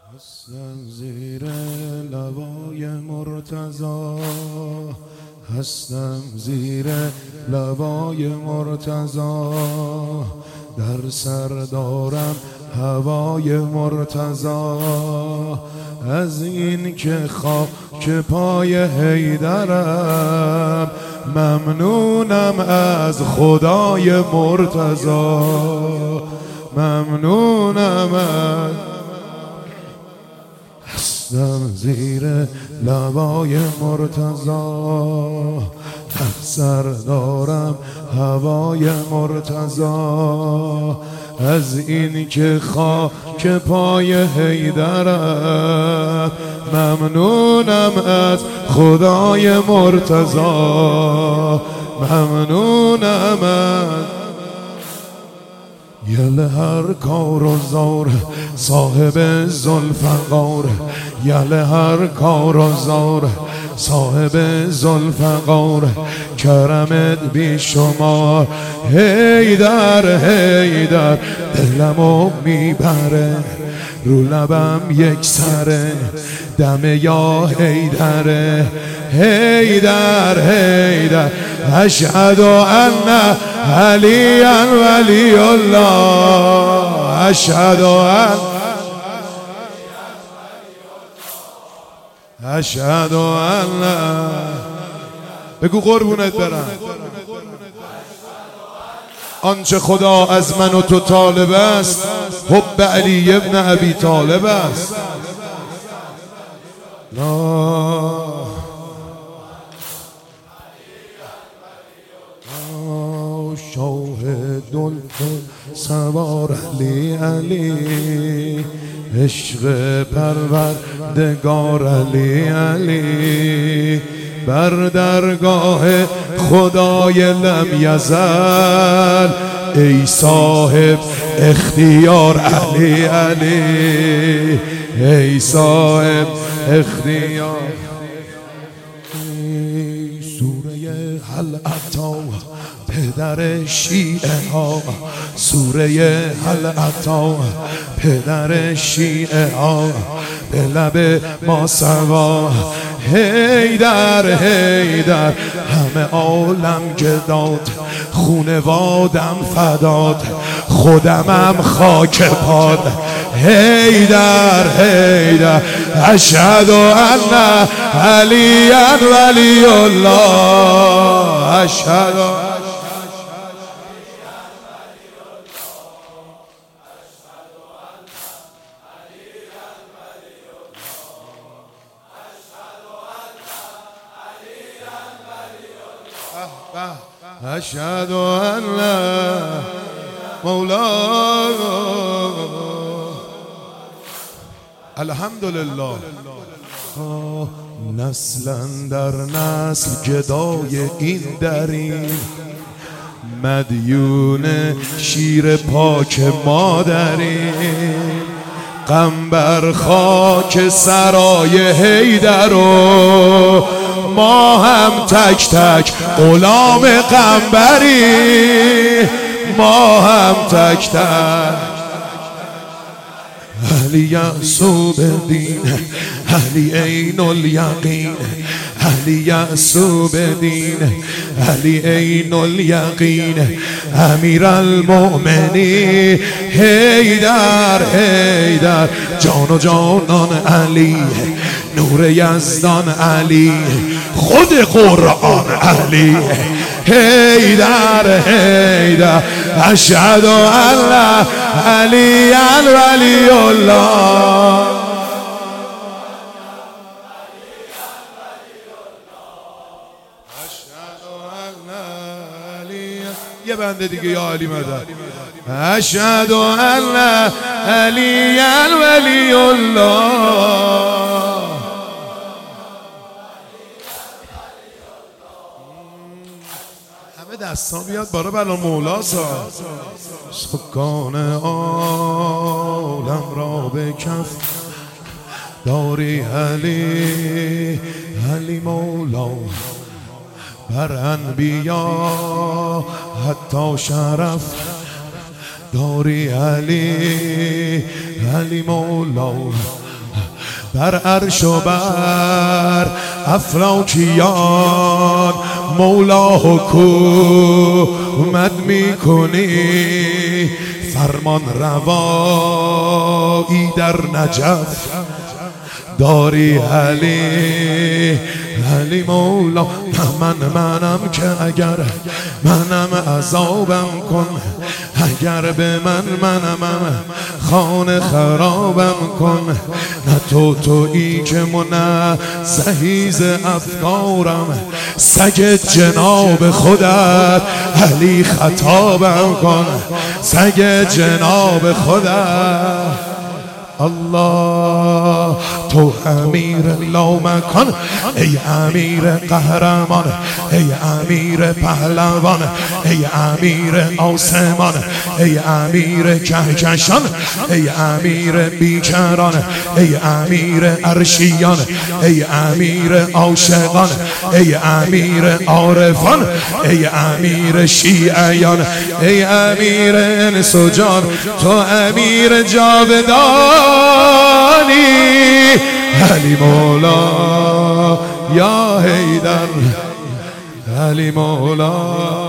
هستم زیر لوای مرتضی، هستم زیر لوای مرتضی، در سر دارم هوای مرتضی. از این که خاک پای حیدرم، ممنونم از خدای مرتضی، ممنونم از هستم زیر لوای مرتضی، در سر دارم هوای مرتضی. از این که خاک پای حیدرم، ممنونم از خدای مرتضی، ممنونم از یل هر کار و زار صاحب ذوالفقار، یل هر کار و زار صاحب ذوالفقار، کرمت بی شمار حیدر حیدر، دلمو میبره رو لبم یک سره، دم یا حیدر حیدر حیدر. اشهد ان علی ولی الله، اشهد ان اشهد ان بگو قربونت برم. آنچه خدا از من و تو طالب است، حب علی ابن ابی طالب است. شاهد سوار علی علی، عشق پروردگار علی علی، بر درگاه خدای لم یزل، ای صاحب اختیار علی علی، ای صاحب اختیار. سوره هل اتی پدر شیعه ها، سوره هل اتی پدر شیعه ها، به لب ما سوا حیدر حیدر. همه عالم گداد، خونوادم فداد، خودمم خاک پاد حیدر حیدر. اشهد ان علی ولی الله، اشهد اشهد ان مولا. الحمدلله. نسلا در نسل گدای این دریم، مدیون شیر پاک مادریم، غم بر خاک سرای حیدر و ما هم تک تک غلام قنبری، ما هم تک تک علی یعصوب دین، علی عین الیقین، علی یعصوب دین، علی عین الیقین، امیر المؤمنین حیدر حیدر. جان و جانان علی، نور یزدان علی، خود قرآن علی حیدر حیدر. اشهد ان علی ولی الله. یه بنده دیگه یا علی مدد. اشهد ان علی ولی الله. همه دستان بیاد بالا بلا مولاسا. سکان عالم را به کف داری علی، علی مولا. بر انبیا حتی شرف داری علی، علی مولا. بر عرش و بر افلاکیان مولا حکومت میکنی، فرمان روایی در نجف داری علی مولا. منم که اگر منم عذابم کن، اگر به منم خانه خرابم کن. نه تویی که منزهی ز افکارم، سگ جناب خودت علی خطابم کن، سگ جناب خودت. الله تو امیر لامکان، ای امیر قهرمان، ای امیر پهلوان، ای امیر آسمان، ای امیر کهکشان، ای امیر بیکران، ای امیر عرشیان، ای امیر عاشقان، ای امیر عارفان، ای امیر شیعیان، ای امیر انس و جان، تو امیر جاودان علی مولا یا حیدر، علی مولا.